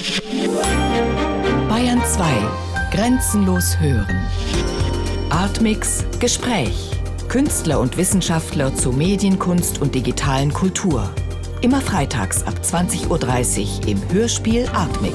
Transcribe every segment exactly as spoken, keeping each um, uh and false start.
Bayern zwei. Grenzenlos hören. Artmix Gespräch. Künstler und Wissenschaftler zu Medienkunst und digitalen Kultur. Immer freitags ab zwanzig Uhr dreißig im Hörspiel Artmix.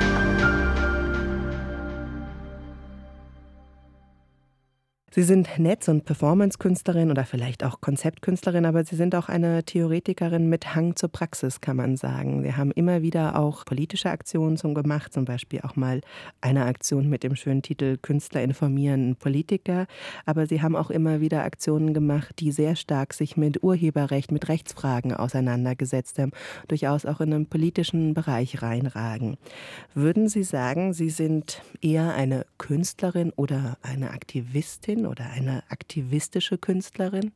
Sie sind Netz- und Performance-Künstlerin oder vielleicht auch Konzeptkünstlerin, aber Sie sind auch eine Theoretikerin mit Hang zur Praxis, kann man sagen. Sie haben immer wieder auch politische Aktionen zum gemacht, zum Beispiel auch mal eine Aktion mit dem schönen Titel Künstler informieren Politiker. Aber Sie haben auch immer wieder Aktionen gemacht, die sehr stark sich mit Urheberrecht, mit Rechtsfragen auseinandergesetzt haben, durchaus auch in einen politischen Bereich reinragen. Würden Sie sagen, Sie sind eher eine Künstlerin oder eine Aktivistin oder eine aktivistische Künstlerin?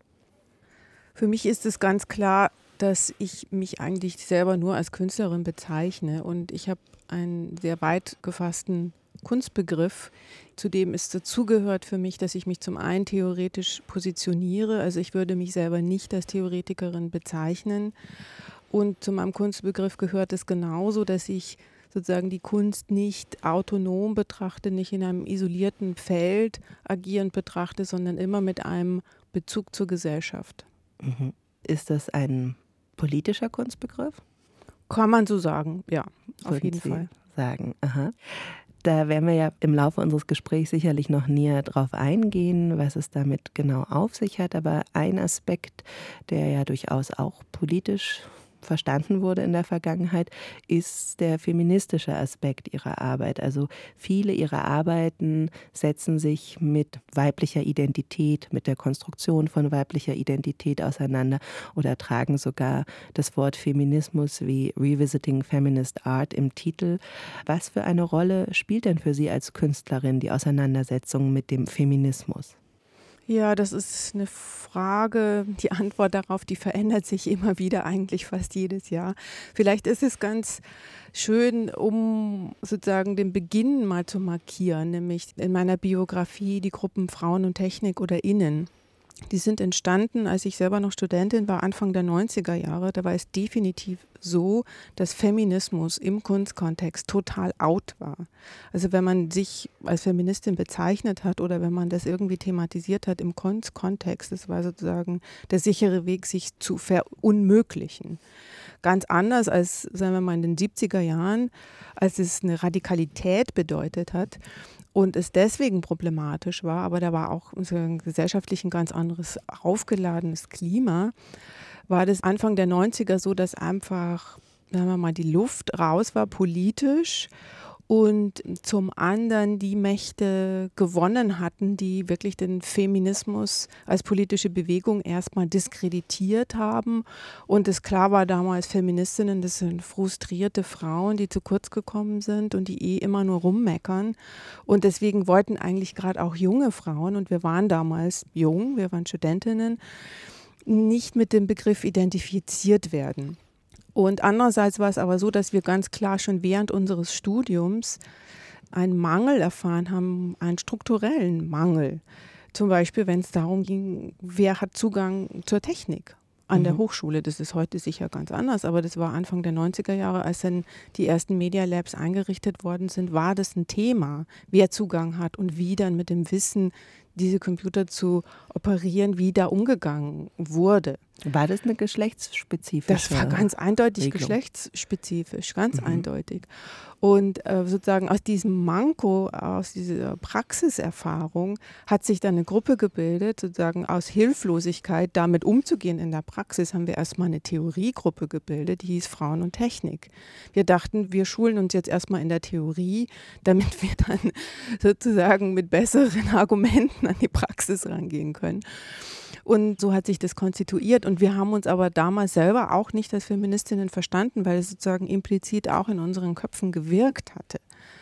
Für mich ist es ganz klar, dass ich mich eigentlich selber nur als Künstlerin bezeichne. Und ich habe einen sehr weit gefassten Kunstbegriff, zu dem es dazugehört für mich, dass ich mich zum einen theoretisch positioniere. Also ich würde mich selber nicht als Theoretikerin bezeichnen. Und zu meinem Kunstbegriff gehört es genauso, dass ich sozusagen die Kunst nicht autonom betrachte, nicht in einem isolierten Feld agierend betrachte, sondern immer mit einem Bezug zur Gesellschaft. Mhm. Ist das ein politischer Kunstbegriff? Kann man so sagen, ja, auf Würden jeden Sie Fall. sagen, aha. Da werden wir ja im Laufe unseres Gesprächs sicherlich noch näher drauf eingehen, was es damit genau auf sich hat. Aber ein Aspekt, der ja durchaus auch politisch verstanden wurde in der Vergangenheit, ist der feministische Aspekt ihrer Arbeit. Also viele ihrer Arbeiten setzen sich mit weiblicher Identität, mit der Konstruktion von weiblicher Identität auseinander oder tragen sogar das Wort Feminismus wie Revisiting Feminist Art im Titel. Was für eine Rolle spielt denn für Sie als Künstlerin die Auseinandersetzung mit dem Feminismus? Ja, das ist eine Frage, die Antwort darauf, die verändert sich immer wieder, eigentlich fast jedes Jahr. Vielleicht ist es ganz schön, um sozusagen den Beginn mal zu markieren, nämlich in meiner Biografie die Gruppen Frauen und Technik oder Innen. Die sind entstanden, als ich selber noch Studentin war, Anfang der neunziger Jahre. Da war es definitiv so, dass Feminismus im Kunstkontext total out war. Also wenn man sich als Feministin bezeichnet hat oder wenn man das irgendwie thematisiert hat im Kunstkontext, das war sozusagen der sichere Weg, sich zu verunmöglichen. Ganz anders als, sagen wir mal, in den siebziger Jahren, als es eine Radikalität bedeutet hat und es deswegen problematisch war, aber da war auch gesellschaftlich ein ganz anderes aufgeladenes Klima, war das Anfang der neunziger so, dass einfach, sagen wir mal, die Luft raus war politisch und zum anderen die Mächte gewonnen hatten, die wirklich den Feminismus als politische Bewegung erstmal diskreditiert haben. Und es klar war damals, Feministinnen, das sind frustrierte Frauen, die zu kurz gekommen sind und die eh immer nur rummeckern. Und deswegen wollten eigentlich gerade auch junge Frauen, und wir waren damals jung, wir waren Studentinnen, nicht mit dem Begriff identifiziert werden. Und andererseits war es aber so, dass wir ganz klar schon während unseres Studiums einen Mangel erfahren haben, einen strukturellen Mangel. Zum Beispiel, wenn es darum ging, wer hat Zugang zur Technik an mhm. der Hochschule. Das ist heute sicher ganz anders, aber das war Anfang der neunziger Jahre, als dann die ersten Media Labs eingerichtet worden sind, war das ein Thema, wer Zugang hat und wie dann mit dem Wissen, diese Computer zu operieren, wie da umgegangen wurde. War das eine geschlechtsspezifische Das war ganz eindeutig Regelung? Geschlechtsspezifisch, ganz Mhm. eindeutig. Und äh, sozusagen aus diesem Manko, aus dieser Praxiserfahrung hat sich dann eine Gruppe gebildet, sozusagen aus Hilflosigkeit damit umzugehen in der Praxis, haben wir erstmal eine Theoriegruppe gebildet, die hieß Frauen und Technik. Wir dachten, wir schulen uns jetzt erstmal in der Theorie, damit wir dann sozusagen mit besseren Argumenten an die Praxis rangehen können. Und so hat sich das konstituiert und wir haben uns aber damals selber auch nicht als Feministinnen verstanden, weil es sozusagen implizit auch in unseren Köpfen gewirkt hatte.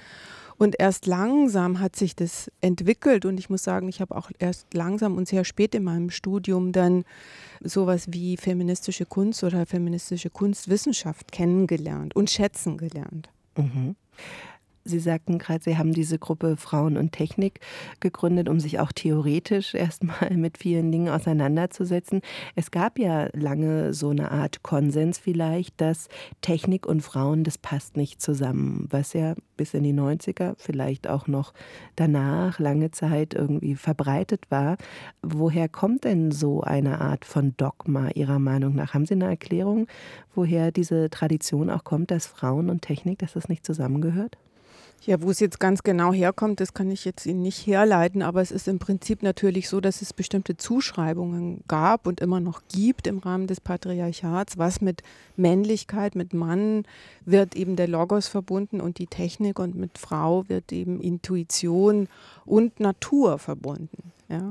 Und erst langsam hat sich das entwickelt und ich muss sagen, ich habe auch erst langsam und sehr spät in meinem Studium dann sowas wie feministische Kunst oder feministische Kunstwissenschaft kennengelernt und schätzen gelernt. Mhm. Sie sagten gerade, Sie haben diese Gruppe Frauen und Technik gegründet, um sich auch theoretisch erstmal mit vielen Dingen auseinanderzusetzen. Es gab ja lange so eine Art Konsens vielleicht, dass Technik und Frauen, das passt nicht zusammen, was ja bis in die neunziger, vielleicht auch noch danach, lange Zeit irgendwie verbreitet war. Woher kommt denn so eine Art von Dogma Ihrer Meinung nach? Haben Sie eine Erklärung, woher diese Tradition auch kommt, dass Frauen und Technik, dass das nicht zusammengehört? Ja, wo es jetzt ganz genau herkommt, das kann ich jetzt Ihnen nicht herleiten, aber es ist im Prinzip natürlich so, dass es bestimmte Zuschreibungen gab und immer noch gibt im Rahmen des Patriarchats. Was mit Männlichkeit, mit Mann wird eben der Logos verbunden und die Technik, und mit Frau wird eben Intuition und Natur verbunden. Ja.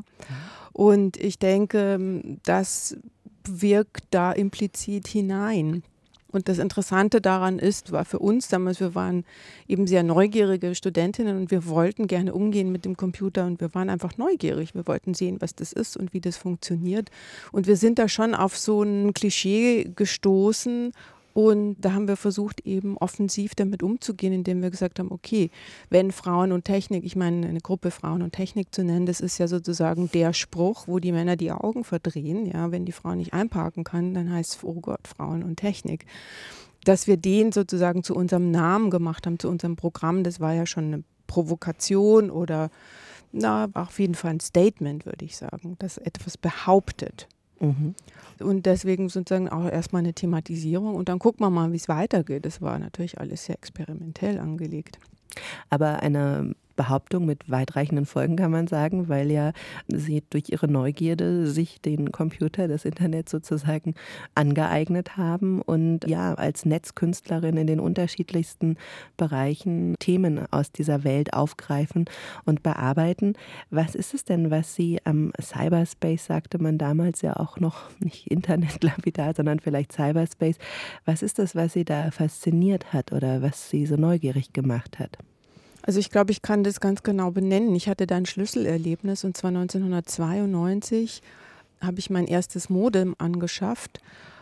Und ich denke, das wirkt da implizit hinein. Und das Interessante daran ist, war für uns damals, wir waren eben sehr neugierige Studentinnen und wir wollten gerne umgehen mit dem Computer und wir waren einfach neugierig. Wir wollten sehen, was das ist und wie das funktioniert. Und wir sind da schon auf so ein Klischee gestoßen. Und da haben wir versucht, eben offensiv damit umzugehen, indem wir gesagt haben, okay, wenn Frauen und Technik, ich meine, eine Gruppe Frauen und Technik zu nennen, das ist ja sozusagen der Spruch, wo die Männer die Augen verdrehen. Ja, wenn die Frau nicht einparken kann, dann heißt es, oh Gott, Frauen und Technik. Dass wir den sozusagen zu unserem Namen gemacht haben, zu unserem Programm, das war ja schon eine Provokation oder na, auf jeden Fall ein Statement, würde ich sagen, das etwas behauptet. Mhm. Und deswegen sozusagen auch erstmal eine Thematisierung und dann gucken wir mal, wie es weitergeht. Das war natürlich alles sehr experimentell angelegt. Aber eine Behauptung mit weitreichenden Folgen, kann man sagen, weil ja Sie durch Ihre Neugierde sich den Computer, das Internet sozusagen angeeignet haben und ja als Netzkünstlerin in den unterschiedlichsten Bereichen Themen aus dieser Welt aufgreifen und bearbeiten. Was ist es denn, was Sie am Cyberspace, sagte man damals ja auch noch, nicht Internetlapidar, sondern vielleicht Cyberspace, was ist das, was Sie da fasziniert hat oder was Sie so neugierig gemacht hat? Also ich glaube, ich kann das ganz genau benennen. Ich hatte da ein Schlüsselerlebnis und zwar neunzehnhundertzweiundneunzig habe ich mein erstes Modem angeschafft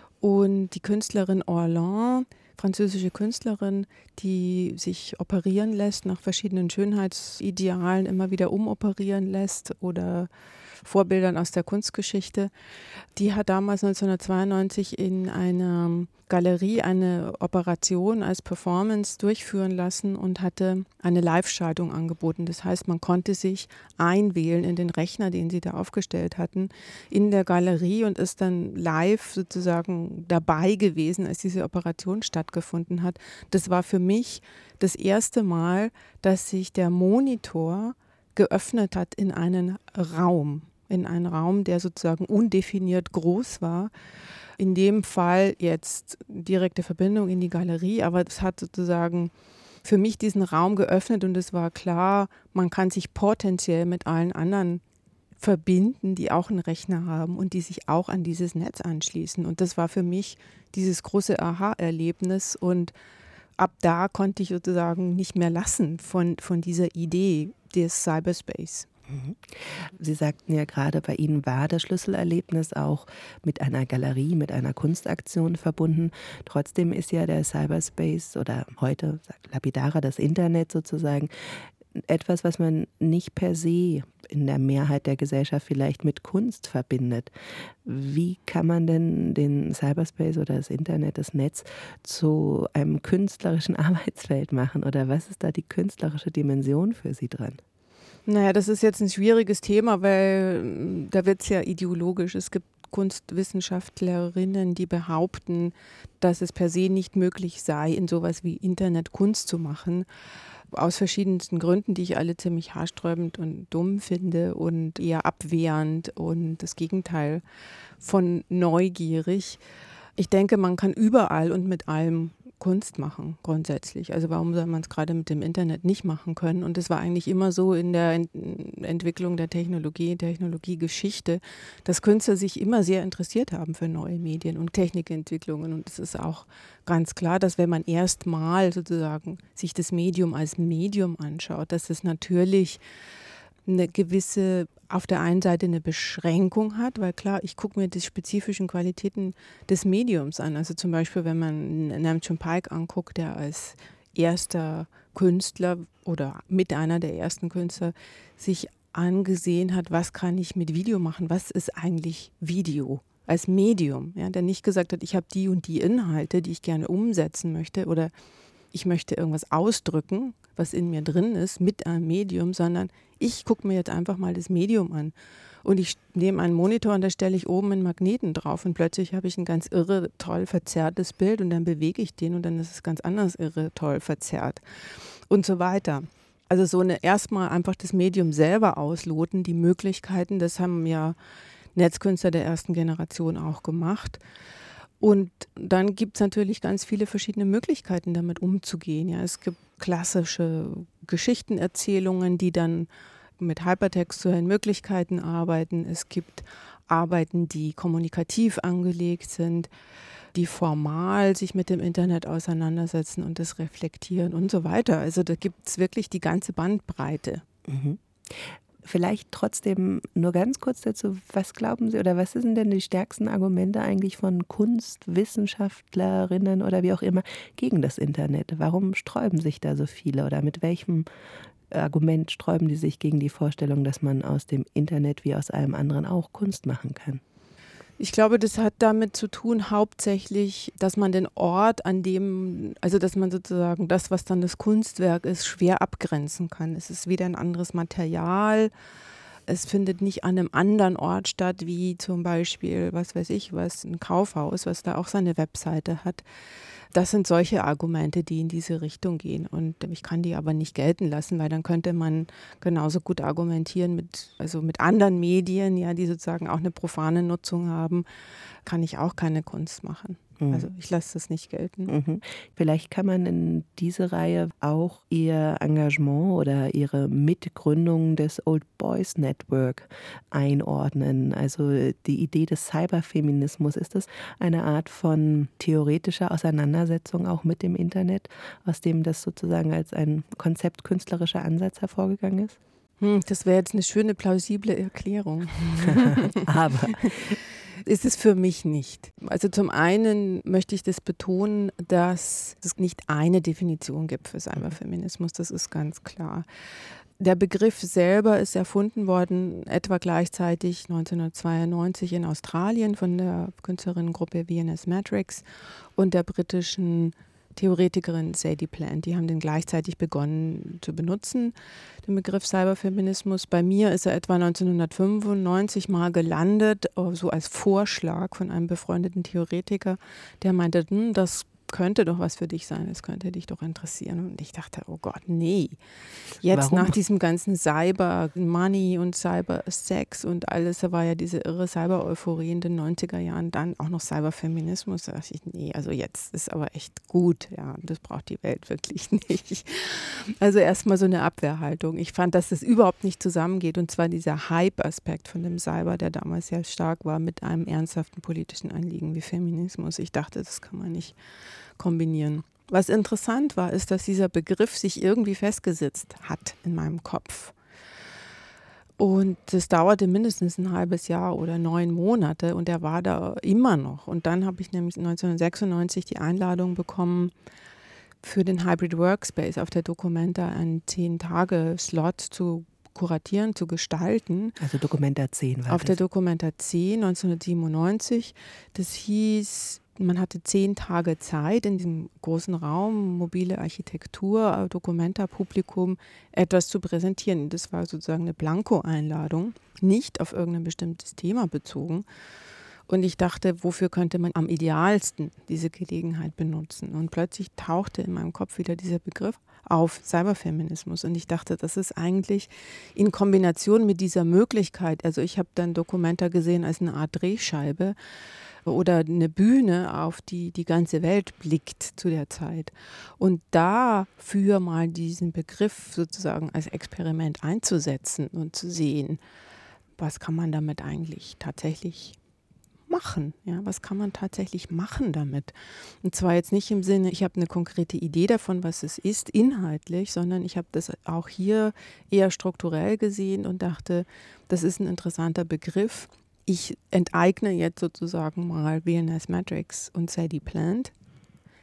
und die Künstlerin Orlan, französische Künstlerin, die sich operieren lässt, nach verschiedenen Schönheitsidealen immer wieder umoperieren lässt oder Vorbildern aus der Kunstgeschichte. Die hat damals neunzehnhundertzweiundneunzig in einer Galerie eine Operation als Performance durchführen lassen und hatte eine Live-Schaltung angeboten. Das heißt, man konnte sich einwählen in den Rechner, den sie da aufgestellt hatten, in der Galerie und ist dann live sozusagen dabei gewesen, als diese Operation stattgefunden hat. Das war für mich das erste Mal, dass sich der Monitor geöffnet hat in einen Raum. in einen Raum, der sozusagen undefiniert groß war. In dem Fall jetzt direkte Verbindung in die Galerie, aber das hat sozusagen für mich diesen Raum geöffnet und es war klar, man kann sich potenziell mit allen anderen verbinden, die auch einen Rechner haben und die sich auch an dieses Netz anschließen. Und das war für mich dieses große Aha-Erlebnis und ab da konnte ich sozusagen nicht mehr lassen von, von dieser Idee des Cyberspace. Sie sagten ja gerade, bei Ihnen war das Schlüsselerlebnis auch mit einer Galerie, mit einer Kunstaktion verbunden. Trotzdem ist ja der Cyberspace oder heute lapidarer das Internet sozusagen etwas, was man nicht per se in der Mehrheit der Gesellschaft vielleicht mit Kunst verbindet. Wie kann man denn den Cyberspace oder das Internet, das Netz zu einem künstlerischen Arbeitsfeld machen? Oder was ist da die künstlerische Dimension für Sie dran? Naja, das ist jetzt ein schwieriges Thema, weil da wird es ja ideologisch. Es gibt Kunstwissenschaftlerinnen, die behaupten, dass es per se nicht möglich sei, in sowas wie Internet Kunst zu machen. Aus verschiedensten Gründen, die ich alle ziemlich haarsträubend und dumm finde und eher abwehrend und das Gegenteil von neugierig. Ich denke, man kann überall und mit allem Kunst machen, grundsätzlich. Also warum soll man es gerade mit dem Internet nicht machen können? Und es war eigentlich immer so in der Ent- Entwicklung der Technologie, Technologiegeschichte, dass Künstler sich immer sehr interessiert haben für neue Medien und Technikentwicklungen. Und es ist auch ganz klar, dass wenn man erstmal sozusagen sich das Medium als Medium anschaut, dass es natürlich eine gewisse, auf der einen Seite eine Beschränkung hat, weil klar, ich gucke mir die spezifischen Qualitäten des Mediums an. Also zum Beispiel, wenn man Nam June Paik anguckt, der als erster Künstler oder mit einer der ersten Künstler sich angesehen hat, was kann ich mit Video machen, was ist eigentlich Video als Medium, ja, der nicht gesagt hat, ich habe die und die Inhalte, die ich gerne umsetzen möchte oder ich möchte irgendwas ausdrücken, was in mir drin ist, mit einem Medium, sondern ich gucke mir jetzt einfach mal das Medium an. Und ich nehme einen Monitor und da stelle ich oben einen Magneten drauf und plötzlich habe ich ein ganz irre, toll verzerrtes Bild und dann bewege ich den und dann ist es ganz anders irre, toll verzerrt und so weiter. Also so eine erstmal einfach das Medium selber ausloten, die Möglichkeiten, das haben ja Netzkünstler der ersten Generation auch gemacht. Und dann gibt es natürlich ganz viele verschiedene Möglichkeiten, damit umzugehen. Ja, es gibt klassische Geschichtenerzählungen, die dann mit hypertextuellen Möglichkeiten arbeiten. Es gibt Arbeiten, die kommunikativ angelegt sind, die formal sich mit dem Internet auseinandersetzen und das reflektieren und so weiter. Also da gibt es wirklich die ganze Bandbreite. Mhm. Vielleicht trotzdem nur ganz kurz dazu, was glauben Sie oder was sind denn die stärksten Argumente eigentlich von Kunstwissenschaftlerinnen oder wie auch immer gegen das Internet? Warum sträuben sich da so viele oder mit welchem Argument sträuben die sich gegen die Vorstellung, dass man aus dem Internet wie aus allem anderen auch Kunst machen kann? Ich glaube, das hat damit zu tun, hauptsächlich, dass man den Ort, an dem, also dass man sozusagen das, was dann das Kunstwerk ist, schwer abgrenzen kann. Es ist wieder ein anderes Material. Es findet nicht an einem anderen Ort statt, wie zum Beispiel, was weiß ich, was ein Kaufhaus, was da auch seine Webseite hat. Das sind solche Argumente, die in diese Richtung gehen. Und ich kann die aber nicht gelten lassen, weil dann könnte man genauso gut argumentieren mit, also mit anderen Medien, ja, die sozusagen auch eine profane Nutzung haben, kann ich auch keine Kunst machen. Mhm. Also ich lasse das nicht gelten. Mhm. Vielleicht kann man in diese Reihe auch Ihr Engagement oder Ihre Mitgründung des Old Boys Network einordnen. Also die Idee des Cyberfeminismus, ist das eine Art von theoretischer Auseinandersetzung auch mit dem Internet, aus dem das sozusagen als ein Konzept künstlerischer Ansatz hervorgegangen ist? Hm, das wäre jetzt eine schöne, plausible Erklärung. Aber ist es für mich nicht. Also zum einen möchte ich das betonen, dass es nicht eine Definition gibt für Cyberfeminismus, das ist ganz klar. Der Begriff selber ist erfunden worden, etwa gleichzeitig neunzehnhundertzweiundneunzig in Australien von der Künstlerinnengruppe V N S Matrix und der britischen Theoretikerin Sadie Plant. Die haben den gleichzeitig begonnen zu benutzen, den Begriff Cyberfeminismus. Bei mir ist er etwa neunzehnhundertfünfundneunzig mal gelandet, so als Vorschlag von einem befreundeten Theoretiker, der meinte, hm, das könnte doch was für dich sein, das könnte dich doch interessieren. Und ich dachte, oh Gott, nee. Jetzt Warum? Nach diesem ganzen Cyber-Money und Cyber-Sex und alles, da war ja diese irre Cyber-Euphorie in den neunziger Jahren, dann auch noch Cyberfeminismus. Da dachte ich, nee, also jetzt ist aber echt gut. Ja, das braucht die Welt wirklich nicht. Also erstmal so eine Abwehrhaltung. Ich fand, dass das überhaupt nicht zusammengeht. Und zwar dieser Hype-Aspekt von dem Cyber, der damals sehr stark war, mit einem ernsthaften politischen Anliegen wie Feminismus. Ich dachte, das kann man nicht kombinieren. Was interessant war, ist, dass dieser Begriff sich irgendwie festgesetzt hat in meinem Kopf. Und das dauerte mindestens ein halbes Jahr oder neun Monate und er war da immer noch. Und dann habe ich nämlich neunzehnhundertsechsundneunzig die Einladung bekommen, für den Hybrid Workspace auf der Documenta einen zehn-Tage-Slot zu kuratieren, zu gestalten. Also Documenta zehn war Auf das. der Documenta zehn neunzehnhundertsiebenundneunzig. Das hieß, man hatte zehn Tage Zeit, in diesem großen Raum, mobile Architektur, Documenta-Publikum, etwas zu präsentieren. Das war sozusagen eine Blanko-Einladung, nicht auf irgendein bestimmtes Thema bezogen. Und ich dachte, wofür könnte man am idealsten diese Gelegenheit benutzen? Und plötzlich tauchte in meinem Kopf wieder dieser Begriff auf, Cyberfeminismus. Und ich dachte, das ist eigentlich in Kombination mit dieser Möglichkeit, also ich habe dann Documenta gesehen als eine Art Drehscheibe, oder eine Bühne, auf die die ganze Welt blickt zu der Zeit. Und dafür mal diesen Begriff sozusagen als Experiment einzusetzen und zu sehen, was kann man damit eigentlich tatsächlich machen? Ja, was kann man tatsächlich machen damit? Und zwar jetzt nicht im Sinne, ich habe eine konkrete Idee davon, was es ist, inhaltlich, sondern ich habe das auch hier eher strukturell gesehen und dachte, das ist ein interessanter Begriff. Ich enteigne jetzt sozusagen mal V N S Matrix und Sadie Plant,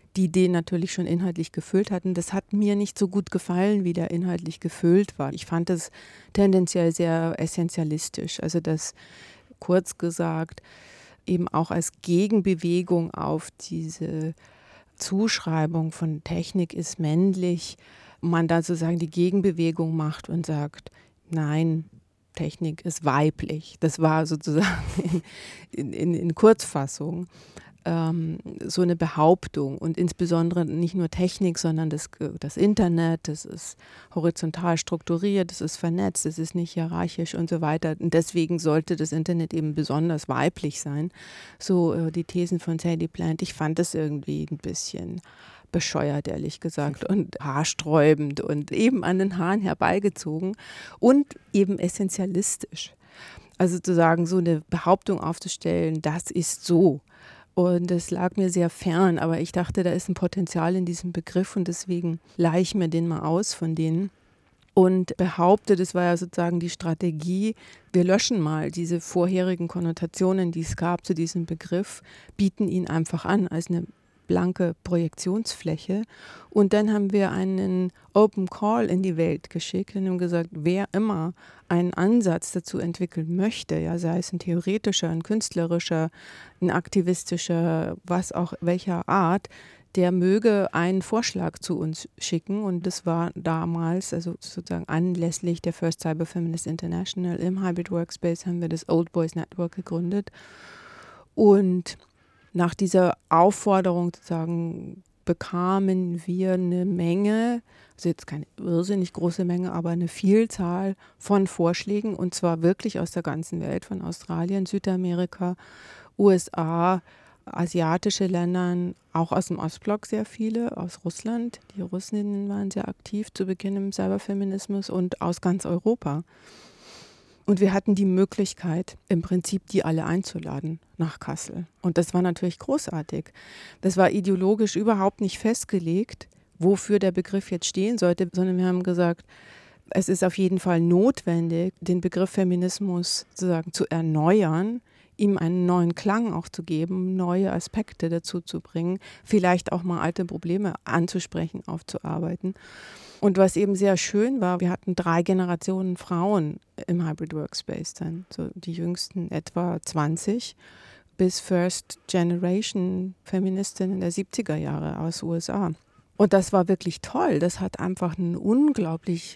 die den natürlich schon inhaltlich gefüllt hatten. Das hat mir nicht so gut gefallen, wie der inhaltlich gefüllt war. Ich fand es tendenziell sehr essentialistisch. Also das, kurz gesagt, eben auch als Gegenbewegung auf diese Zuschreibung von Technik ist männlich, man da sozusagen die Gegenbewegung macht und sagt, nein, Technik ist weiblich. Das war sozusagen in, in, in Kurzfassung ähm, so eine Behauptung. Und insbesondere nicht nur Technik, sondern das, das Internet, das ist horizontal strukturiert, das ist vernetzt, das ist nicht hierarchisch und so weiter. Und deswegen sollte das Internet eben besonders weiblich sein. So äh, die Thesen von Sadie Plant. Ich fand das irgendwie ein bisschen bescheuert, ehrlich gesagt, und haarsträubend und eben an den Haaren herbeigezogen und eben essentialistisch. Also sozusagen so eine Behauptung aufzustellen, das ist so. Und das lag mir sehr fern, aber ich dachte, da ist ein Potenzial in diesem Begriff und deswegen leihe ich mir den mal aus von denen. Und behaupte, das war ja sozusagen die Strategie, wir löschen mal diese vorherigen Konnotationen, die es gab zu diesem Begriff, bieten ihn einfach an als eine blanke Projektionsfläche. Und dann haben wir einen Open Call in die Welt geschickt und haben gesagt, wer immer einen Ansatz dazu entwickeln möchte, ja, sei es ein theoretischer, ein künstlerischer, ein aktivistischer, was auch welcher Art, der möge einen Vorschlag zu uns schicken. Und das war damals, also sozusagen anlässlich der First Cyber Feminist International im Hybrid Workspace, haben wir das Old Boys Network gegründet. Und nach dieser Aufforderung sozusagen bekamen wir eine Menge, also jetzt keine irrsinnig große Menge, aber eine Vielzahl von Vorschlägen und zwar wirklich aus der ganzen Welt, von Australien, Südamerika, U S A, asiatische Ländern, auch aus dem Ostblock sehr viele, aus Russland. Die Russinnen waren sehr aktiv zu Beginn im Cyberfeminismus und aus ganz Europa. Und wir hatten die Möglichkeit, im Prinzip die alle einzuladen nach Kassel. Und das war natürlich großartig. Das war ideologisch überhaupt nicht festgelegt, wofür der Begriff jetzt stehen sollte, sondern wir haben gesagt, es ist auf jeden Fall notwendig, den Begriff Feminismus sozusagen zu erneuern, ihm einen neuen Klang auch zu geben, neue Aspekte dazu zu bringen, vielleicht auch mal alte Probleme anzusprechen, aufzuarbeiten. Und was eben sehr schön war, wir hatten drei Generationen Frauen im Hybrid Workspace dann, so die jüngsten etwa zwanzig bis First Generation Feministinnen der siebziger Jahre aus U S A. Und das war wirklich toll. Das hat einfach eine unglaublich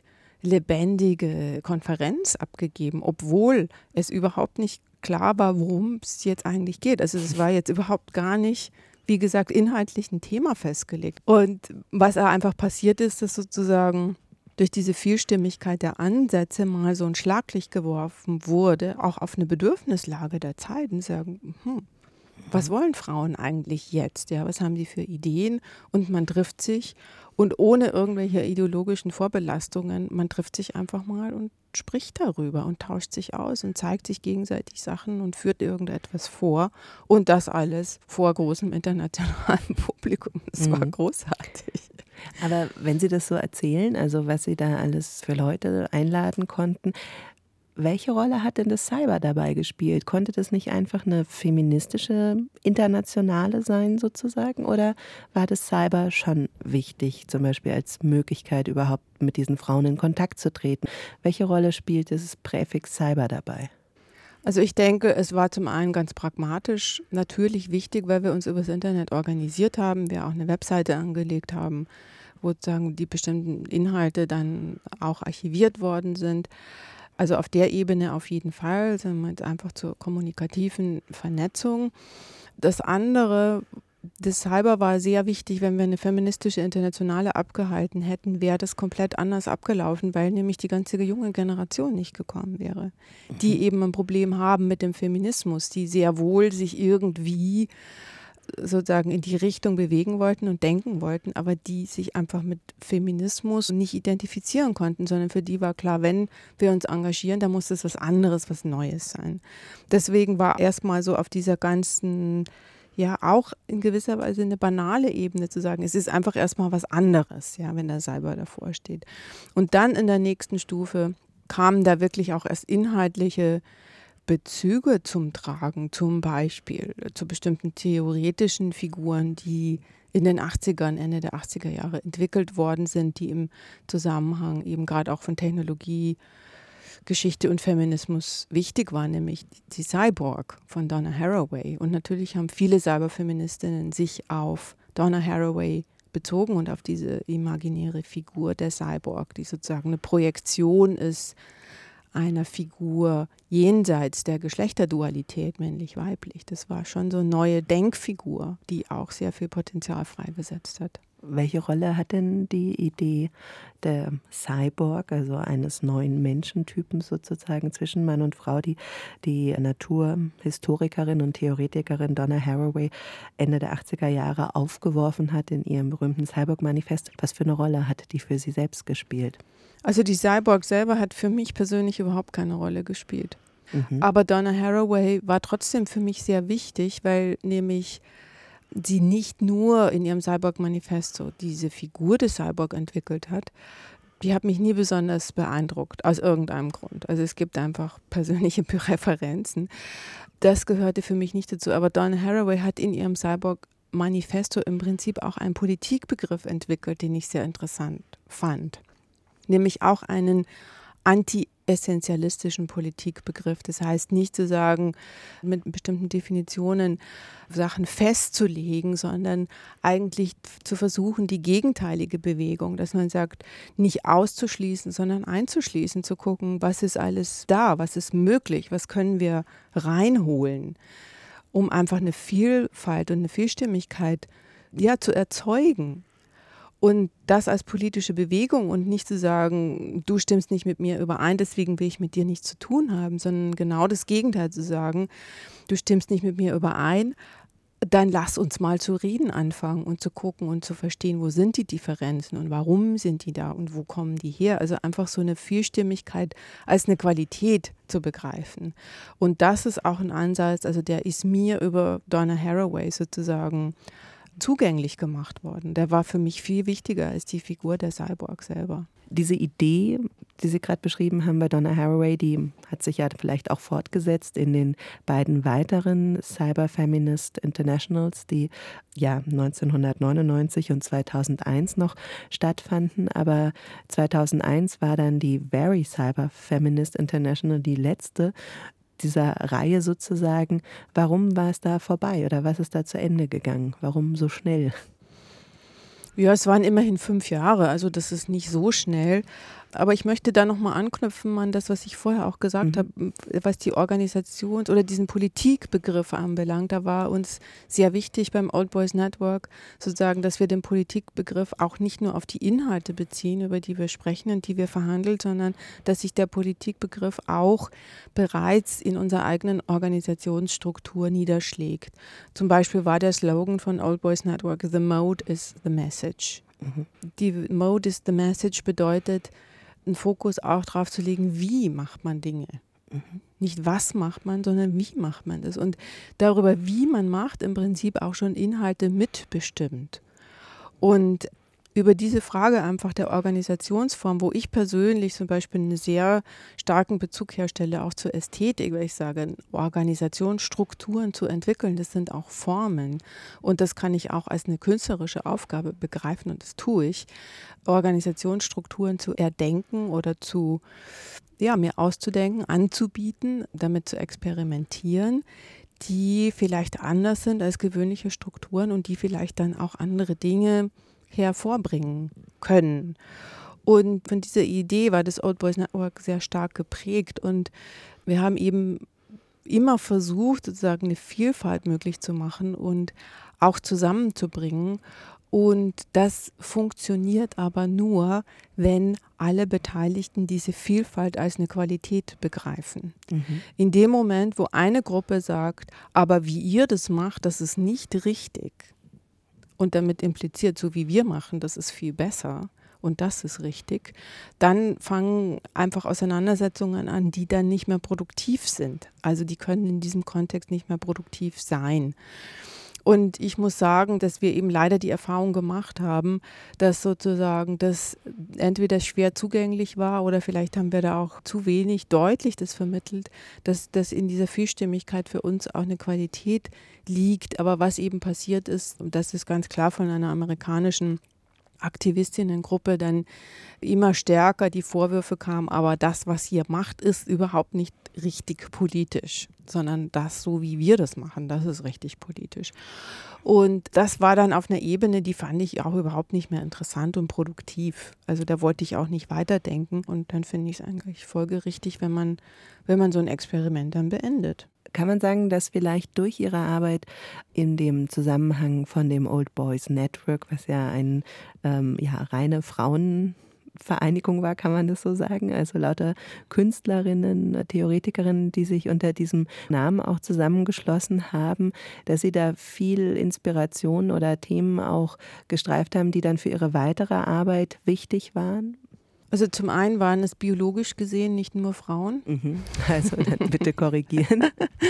lebendige Konferenz abgegeben, obwohl es überhaupt nicht klar war, worum es jetzt eigentlich geht. Also es war jetzt überhaupt gar nicht, wie gesagt, inhaltlich ein Thema festgelegt. Und was einfach passiert ist, dass sozusagen durch diese Vielstimmigkeit der Ansätze mal so ein Schlaglicht geworfen wurde, auch auf eine Bedürfnislage der Zeit und sagen, hm, was wollen Frauen eigentlich jetzt? Ja, was haben die für Ideen? Und man trifft sich und ohne irgendwelche ideologischen Vorbelastungen, man trifft sich einfach mal und spricht darüber und tauscht sich aus und zeigt sich gegenseitig Sachen und führt irgendetwas vor. Und das alles vor großem internationalen Publikum. Das mhm. war großartig. Aber wenn Sie das so erzählen, also was Sie da alles für Leute einladen konnten, welche Rolle hat denn das Cyber dabei gespielt? Konnte das nicht einfach eine feministische Internationale sein sozusagen? Oder war das Cyber schon wichtig, zum Beispiel als Möglichkeit überhaupt mit diesen Frauen in Kontakt zu treten? Welche Rolle spielt das Präfix Cyber dabei? Also ich denke, es war zum einen ganz pragmatisch natürlich wichtig, weil wir uns über das Internet organisiert haben, wir auch eine Webseite angelegt haben, wo sozusagen die bestimmten Inhalte dann auch archiviert worden sind. Also auf der Ebene auf jeden Fall, sind wir jetzt einfach zur kommunikativen Vernetzung. Das andere, das Cyber war sehr wichtig, wenn wir eine feministische Internationale abgehalten hätten, wäre das komplett anders abgelaufen, weil nämlich die ganze junge Generation nicht gekommen wäre, die eben ein Problem haben mit dem Feminismus, die sehr wohl sich irgendwie sozusagen in die Richtung bewegen wollten und denken wollten, aber die sich einfach mit Feminismus nicht identifizieren konnten, sondern für die war klar, wenn wir uns engagieren, dann muss das was anderes, was Neues sein. Deswegen war erstmal so auf dieser ganzen, ja auch in gewisser Weise eine banale Ebene zu sagen, es ist einfach erstmal was anderes, ja, wenn der Cyber davor steht. Und dann in der nächsten Stufe kamen da wirklich auch erst inhaltliche Bezüge zum Tragen, zum Beispiel zu bestimmten theoretischen Figuren, die in den achtzigern, Ende der achtziger Jahre entwickelt worden sind, die im Zusammenhang eben gerade auch von Technologie, Geschichte und Feminismus wichtig waren, nämlich die Cyborg von Donna Haraway. Und natürlich haben viele Cyberfeministinnen sich auf Donna Haraway bezogen und auf diese imaginäre Figur der Cyborg, die sozusagen eine Projektion ist einer Figur jenseits der Geschlechterdualität, männlich-weiblich. Das war schon so eine neue Denkfigur, die auch sehr viel Potenzial freigesetzt hat. Welche Rolle hat denn die Idee der Cyborg, also eines neuen Menschentypens sozusagen zwischen Mann und Frau, die die Naturhistorikerin und Theoretikerin Donna Haraway Ende der achtziger Jahre aufgeworfen hat in ihrem berühmten Cyborg-Manifest? Was für eine Rolle hat die für sie selbst gespielt? Also die Cyborg selber hat für mich persönlich überhaupt keine Rolle gespielt. Mhm. Aber Donna Haraway war trotzdem für mich sehr wichtig, weil nämlich sie nicht nur in ihrem Cyborg-Manifest so diese Figur des Cyborg entwickelt hat, die hat mich nie besonders beeindruckt, aus irgendeinem Grund. Also es gibt einfach persönliche Präferenzen. Das gehörte für mich nicht dazu. Aber Donna Haraway hat in ihrem Cyborg-Manifesto im Prinzip auch einen Politikbegriff entwickelt, den ich sehr interessant fand. Nämlich auch einen anti-essentialistischen Politikbegriff. Das heißt nicht zu sagen, mit bestimmten Definitionen Sachen festzulegen, sondern eigentlich zu versuchen, die gegenteilige Bewegung, dass man sagt, nicht auszuschließen, sondern einzuschließen, zu gucken, was ist alles da, was ist möglich, was können wir reinholen, um einfach eine Vielfalt und eine Vielstimmigkeit ja, zu erzeugen. Und das als politische Bewegung und nicht zu sagen, du stimmst nicht mit mir überein, deswegen will ich mit dir nichts zu tun haben, sondern genau das Gegenteil zu sagen, du stimmst nicht mit mir überein, dann lass uns mal zu reden anfangen und zu gucken und zu verstehen, wo sind die Differenzen und warum sind die da und wo kommen die her. Also einfach so eine Vielstimmigkeit als eine Qualität zu begreifen. Und das ist auch ein Ansatz, also der ist mir über Donna Haraway sozusagen zugänglich gemacht worden. Der war für mich viel wichtiger als die Figur der Cyborg selber. Diese Idee, die Sie gerade beschrieben haben bei Donna Haraway, die hat sich ja vielleicht auch fortgesetzt in den beiden weiteren Cyber-Feminist Internationals, die ja neunzehnhundertneunundneunzig und zweitausendeins noch stattfanden. Aber zweitausendeins war dann die Very Cyber Feminist International die letzte dieser Reihe sozusagen. Warum war es da vorbei oder was ist da zu Ende gegangen? Warum so schnell? Ja, es waren immerhin fünf Jahre, also das ist nicht so schnell. Aber ich möchte da nochmal anknüpfen an das, was ich vorher auch gesagt mhm. habe, was die Organisations- oder diesen Politikbegriff anbelangt. Da war uns sehr wichtig beim Old Boys Network sozusagen, dass wir den Politikbegriff auch nicht nur auf die Inhalte beziehen, über die wir sprechen und die wir verhandeln, sondern dass sich der Politikbegriff auch bereits in unserer eigenen Organisationsstruktur niederschlägt. Zum Beispiel war der Slogan von Old Boys Network, "The Mode is the Message". Mhm. Die Mode is the Message bedeutet, einen Fokus auch darauf zu legen, wie macht man Dinge. Mhm. Nicht was macht man, sondern wie macht man das. Und darüber, wie man macht, im Prinzip auch schon Inhalte mitbestimmt. Und über diese Frage einfach der Organisationsform, wo ich persönlich zum Beispiel einen sehr starken Bezug herstelle, auch zur Ästhetik, weil ich sage, Organisationsstrukturen zu entwickeln, das sind auch Formen. Und das kann ich auch als eine künstlerische Aufgabe begreifen und das tue ich. Organisationsstrukturen zu erdenken oder zu, ja, mir auszudenken, anzubieten, damit zu experimentieren, die vielleicht anders sind als gewöhnliche Strukturen und die vielleicht dann auch andere Dinge hervorbringen können. Und von dieser Idee war das Old Boys Network sehr stark geprägt und wir haben eben immer versucht, sozusagen eine Vielfalt möglich zu machen und auch zusammenzubringen. Und das funktioniert aber nur, wenn alle Beteiligten diese Vielfalt als eine Qualität begreifen. Mhm. In dem Moment, wo eine Gruppe sagt, aber wie ihr das macht, das ist nicht richtig, und damit impliziert, so wie wir machen, das ist viel besser und das ist richtig, dann fangen einfach Auseinandersetzungen an, die dann nicht mehr produktiv sind. Also die können in diesem Kontext nicht mehr produktiv sein. Und ich muss sagen, dass wir eben leider die Erfahrung gemacht haben, dass sozusagen das entweder schwer zugänglich war oder vielleicht haben wir da auch zu wenig deutlich das vermittelt, dass, dass in dieser Vielstimmigkeit für uns auch eine Qualität liegt. Aber was eben passiert ist, und das ist ganz klar von einer amerikanischen Aktivistinnengruppe dann immer stärker die Vorwürfe kamen, aber das, was ihr macht, ist überhaupt nicht richtig politisch, sondern das, so wie wir das machen, das ist richtig politisch. Und das war dann auf einer Ebene, die fand ich auch überhaupt nicht mehr interessant und produktiv. Also da wollte ich auch nicht weiterdenken und dann finde ich es eigentlich folgerichtig, wenn man, wenn man so ein Experiment dann beendet. Kann man sagen, dass vielleicht durch Ihre Arbeit in dem Zusammenhang von dem Old Boys Network, was ja eine ähm, ja, reine Frauenvereinigung war, kann man das so sagen, also lauter Künstlerinnen, Theoretikerinnen, die sich unter diesem Namen auch zusammengeschlossen haben, dass Sie da viel Inspiration oder Themen auch gestreift haben, die dann für Ihre weitere Arbeit wichtig waren? Also zum einen waren es biologisch gesehen nicht nur Frauen. Mhm. Also dann bitte korrigieren.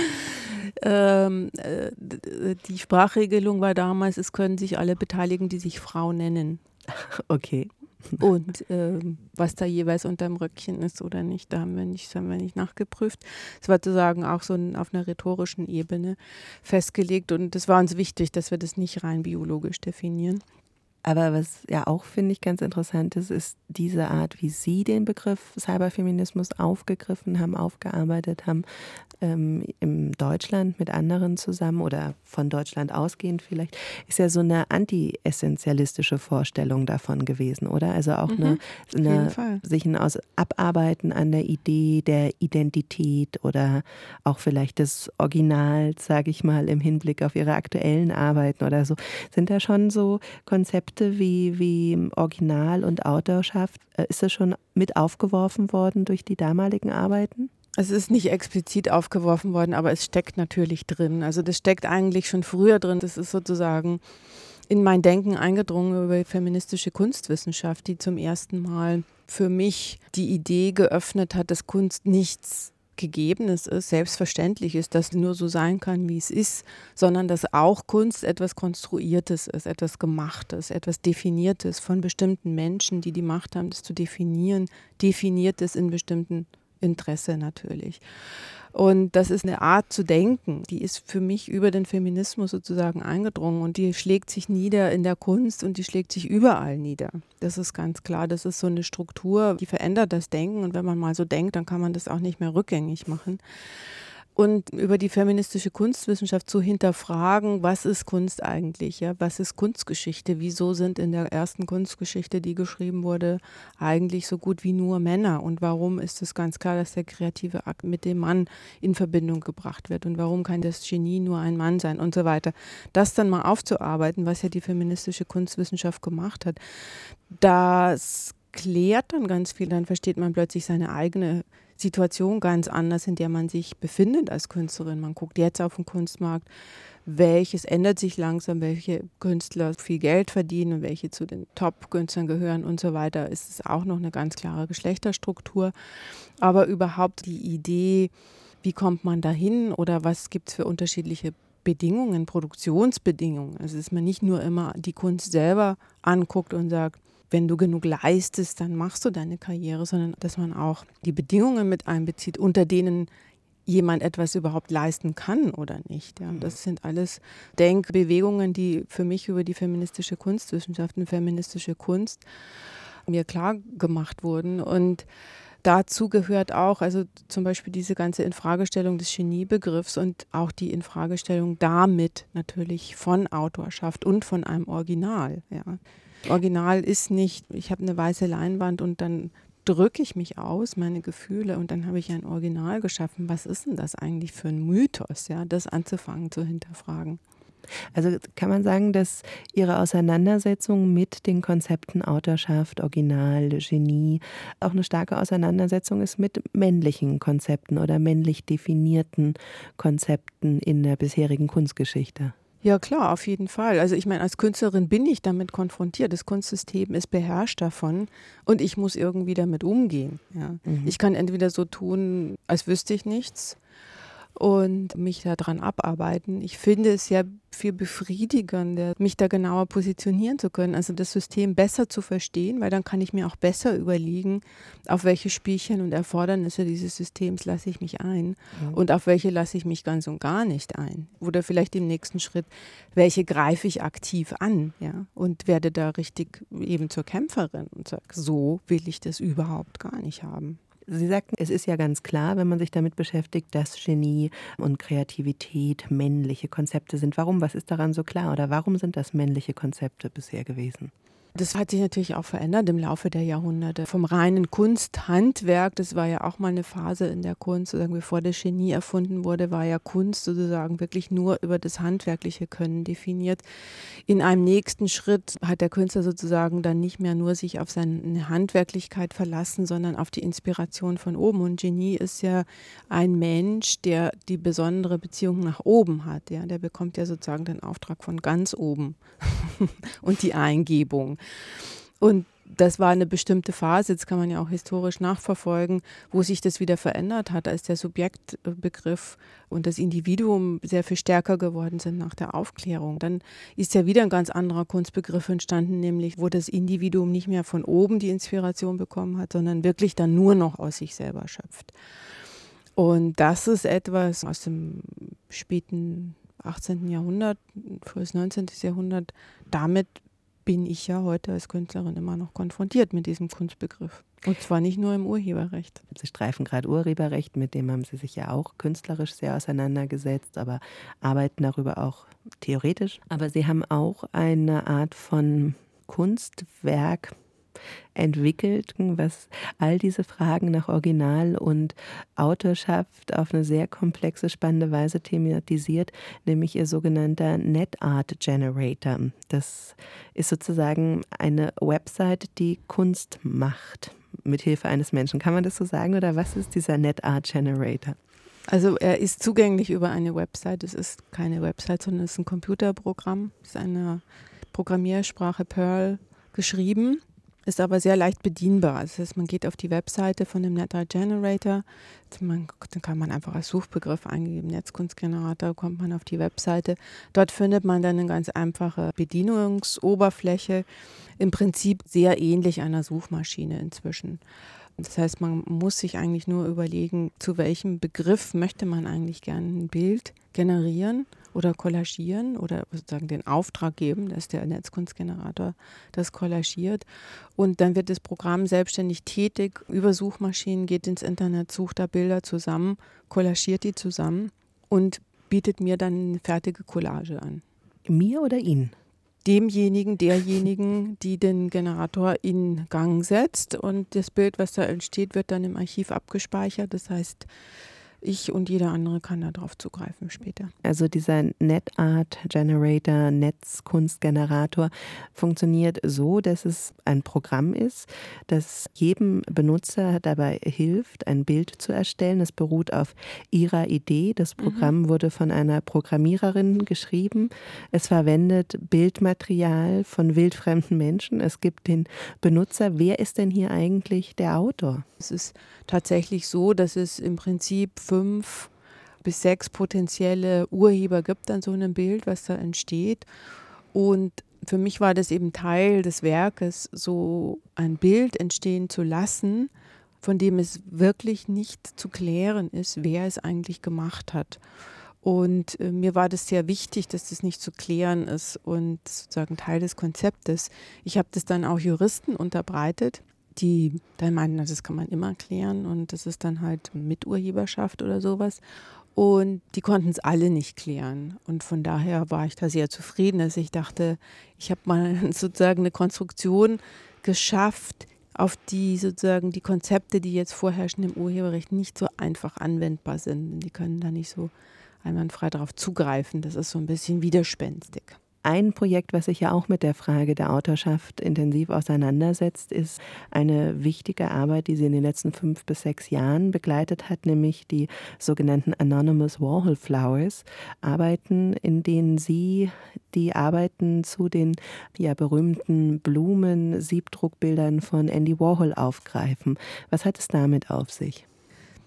ähm, äh, die Sprachregelung war damals, es können sich alle beteiligen, die sich Frau nennen. Okay. Und ähm, was da jeweils unterm Röckchen ist oder nicht, da haben wir nicht, das haben wir nicht nachgeprüft. Es war sozusagen auch so ein, auf einer rhetorischen Ebene festgelegt und es war uns wichtig, dass wir das nicht rein biologisch definieren. Aber was ja auch, finde ich, ganz interessant ist, ist diese Art, wie Sie den Begriff Cyberfeminismus aufgegriffen haben, aufgearbeitet haben, ähm, in Deutschland mit anderen zusammen oder von Deutschland ausgehend vielleicht, ist ja so eine anti-essentialistische Vorstellung davon gewesen, oder? Also auch mhm, eine, eine sich ein Aus Abarbeiten an der Idee der Identität oder auch vielleicht des Originals, sage ich mal, im Hinblick auf Ihre aktuellen Arbeiten oder so. Sind da schon so Konzepte wie, wie Original und Autorschaft, ist das schon mit aufgeworfen worden durch die damaligen Arbeiten? Es ist nicht explizit aufgeworfen worden, aber es steckt natürlich drin. Also das steckt eigentlich schon früher drin. Das ist sozusagen in mein Denken eingedrungen über die feministische Kunstwissenschaft, die zum ersten Mal für mich die Idee geöffnet hat, dass Kunst nichts Gegebenes ist, selbstverständlich ist, dass nur so sein kann, wie es ist, sondern dass auch Kunst etwas Konstruiertes ist, etwas Gemachtes, etwas Definiertes von bestimmten Menschen, die die Macht haben, das zu definieren, Definiertes in bestimmten Interesse natürlich. Und das ist eine Art zu denken, die ist für mich über den Feminismus sozusagen eingedrungen und die schlägt sich nieder in der Kunst und die schlägt sich überall nieder. Das ist ganz klar, das ist so eine Struktur, die verändert das Denken und wenn man mal so denkt, dann kann man das auch nicht mehr rückgängig machen. Und über die feministische Kunstwissenschaft zu hinterfragen, was ist Kunst eigentlich, ja? Was ist Kunstgeschichte, wieso sind in der ersten Kunstgeschichte, die geschrieben wurde, eigentlich so gut wie nur Männer und warum ist es ganz klar, dass der kreative Akt mit dem Mann in Verbindung gebracht wird und warum kann das Genie nur ein Mann sein und so weiter. Das dann mal aufzuarbeiten, was ja die feministische Kunstwissenschaft gemacht hat, das klärt dann ganz viel, dann versteht man plötzlich seine eigene Situation ganz anders, in der man sich befindet als Künstlerin. Man guckt jetzt auf den Kunstmarkt, welches ändert sich langsam, welche Künstler viel Geld verdienen und welche zu den Top-Künstlern gehören und so weiter. Ist es auch noch eine ganz klare Geschlechterstruktur. Aber überhaupt die Idee, wie kommt man dahin oder was gibt es für unterschiedliche Bedingungen, Produktionsbedingungen. Also dass man nicht nur immer die Kunst selber anguckt und sagt, wenn du genug leistest, dann machst du deine Karriere, sondern dass man auch die Bedingungen mit einbezieht, unter denen jemand etwas überhaupt leisten kann oder nicht. Ja. Das sind alles Denkbewegungen, die für mich über die feministische Kunstwissenschaft und feministische Kunst mir klar gemacht wurden. Und dazu gehört auch, also zum Beispiel diese ganze Infragestellung des Geniebegriffs und auch die Infragestellung damit natürlich von Autorschaft und von einem Original. Ja. Original ist nicht, ich habe eine weiße Leinwand und dann drücke ich mich aus, meine Gefühle und dann habe ich ein Original geschaffen. Was ist denn das eigentlich für ein Mythos, ja, das anzufangen zu hinterfragen? Also kann man sagen, dass Ihre Auseinandersetzung mit den Konzepten Autorschaft, Original, Genie auch eine starke Auseinandersetzung ist mit männlichen Konzepten oder männlich definierten Konzepten in der bisherigen Kunstgeschichte? Ja klar, auf jeden Fall. Also ich meine, als Künstlerin bin ich damit konfrontiert. Das Kunstsystem ist beherrscht davon und ich muss irgendwie damit umgehen. Ja. Mhm. Ich kann entweder so tun, als wüsste ich nichts und mich daran abarbeiten. Ich finde es ja viel befriedigender, mich da genauer positionieren zu können, also das System besser zu verstehen, weil dann kann ich mir auch besser überlegen, auf welche Spielchen und Erfordernisse dieses Systems lasse ich mich ein mhm. und auf welche lasse ich mich ganz und gar nicht ein. Oder vielleicht im nächsten Schritt, welche greife ich aktiv an, ja, und werde da richtig eben zur Kämpferin und sage, so will ich das überhaupt gar nicht haben. Sie sagten, es ist ja ganz klar, wenn man sich damit beschäftigt, dass Genie und Kreativität männliche Konzepte sind. Warum? Was ist daran so klar? Oder warum sind das männliche Konzepte bisher gewesen? Das hat sich natürlich auch verändert im Laufe der Jahrhunderte. Vom reinen Kunsthandwerk, das war ja auch mal eine Phase in der Kunst, sozusagen bevor das Genie erfunden wurde, war ja Kunst sozusagen wirklich nur über das handwerkliche Können definiert. In einem nächsten Schritt hat der Künstler sozusagen dann nicht mehr nur sich auf seine Handwerklichkeit verlassen, sondern auf die Inspiration von oben. Und Genie ist ja ein Mensch, der die besondere Beziehung nach oben hat. Ja? Der bekommt ja sozusagen den Auftrag von ganz oben und die Eingebung. Und das war eine bestimmte Phase, jetzt kann man ja auch historisch nachverfolgen, wo sich das wieder verändert hat, als der Subjektbegriff und das Individuum sehr viel stärker geworden sind nach der Aufklärung. Dann ist ja wieder ein ganz anderer Kunstbegriff entstanden, nämlich wo das Individuum nicht mehr von oben die Inspiration bekommen hat, sondern wirklich dann nur noch aus sich selber schöpft. Und das ist etwas aus dem späten achtzehnten. Jahrhundert, frühes neunzehnten. Jahrhundert, damit bin ich ja heute als Künstlerin immer noch konfrontiert mit diesem Kunstbegriff. Und zwar nicht nur im Urheberrecht. Sie streifen gerade Urheberrecht, mit dem haben Sie sich ja auch künstlerisch sehr auseinandergesetzt, aber arbeiten darüber auch theoretisch. Aber Sie haben auch eine Art von Kunstwerk entwickelt, was all diese Fragen nach Original und Autorschaft auf eine sehr komplexe, spannende Weise thematisiert, nämlich Ihr sogenannter NetArt Generator. Das ist sozusagen eine Website, die Kunst macht, mit Hilfe eines Menschen. Kann man das so sagen oder was ist dieser NetArt Generator? Also er ist zugänglich über eine Website. Es ist keine Website, sondern es ist ein Computerprogramm. Es ist eine Programmiersprache Perl geschrieben, ist aber sehr leicht bedienbar. Das heißt, man geht auf die Webseite von dem NetArt Generator, man, dann kann man einfach als Suchbegriff eingeben, Netzkunstgenerator, kommt man auf die Webseite. Dort findet man dann eine ganz einfache Bedienungsoberfläche, im Prinzip sehr ähnlich einer Suchmaschine inzwischen. Das heißt, man muss sich eigentlich nur überlegen, zu welchem Begriff möchte man eigentlich gerne ein Bild generieren oder kollagieren oder sozusagen den Auftrag geben, dass der Netzkunstgenerator das kollagiert. Und dann wird das Programm selbstständig tätig über Suchmaschinen, geht ins Internet, sucht da Bilder zusammen, kollagiert die zusammen und bietet mir dann eine fertige Collage an. Mir oder Ihnen? Demjenigen, derjenigen, die den Generator in Gang setzt. Und das Bild, was da entsteht, wird dann im Archiv abgespeichert. Das heißt, ich und jeder andere kann darauf zugreifen später. Also dieser NetArt Generator, Netzkunstgenerator, funktioniert so, dass es ein Programm ist, das jedem Benutzer dabei hilft, ein Bild zu erstellen. Es beruht auf ihrer Idee. Das Programm mhm. wurde von einer Programmiererin geschrieben. Es verwendet Bildmaterial von wildfremden Menschen. Es gibt den Benutzer. Wer ist denn hier eigentlich der Autor? Es ist tatsächlich so, dass es im Prinzip fünf bis sechs potenzielle Urheber gibt an so einem Bild, was da entsteht. Und für mich war das eben Teil des Werkes, so ein Bild entstehen zu lassen, von dem es wirklich nicht zu klären ist, wer es eigentlich gemacht hat. Und äh, mir war das sehr wichtig, dass das nicht zu klären ist und sozusagen Teil des Konzeptes. Ich habe das dann auch Juristen unterbreitet, die dann meinten, das kann man immer klären und das ist dann halt Miturheberschaft oder sowas. Und die konnten es alle nicht klären. Und von daher war ich da sehr zufrieden, dass ich dachte, ich habe mal sozusagen eine Konstruktion geschafft, auf die sozusagen die Konzepte, die jetzt vorherrschen im Urheberrecht, nicht so einfach anwendbar sind. Die können da nicht so einwandfrei darauf zugreifen. Das ist so ein bisschen widerspenstig. Ein Projekt, was sich ja auch mit der Frage der Autorschaft intensiv auseinandersetzt, ist eine wichtige Arbeit, die sie in den letzten fünf bis sechs Jahren begleitet hat, nämlich die sogenannten Anonymous Warhol Flowers, Arbeiten, in denen sie die Arbeiten zu den ja, berühmten Blumen-Siebdruckbildern von Andy Warhol aufgreifen. Was hat es damit auf sich?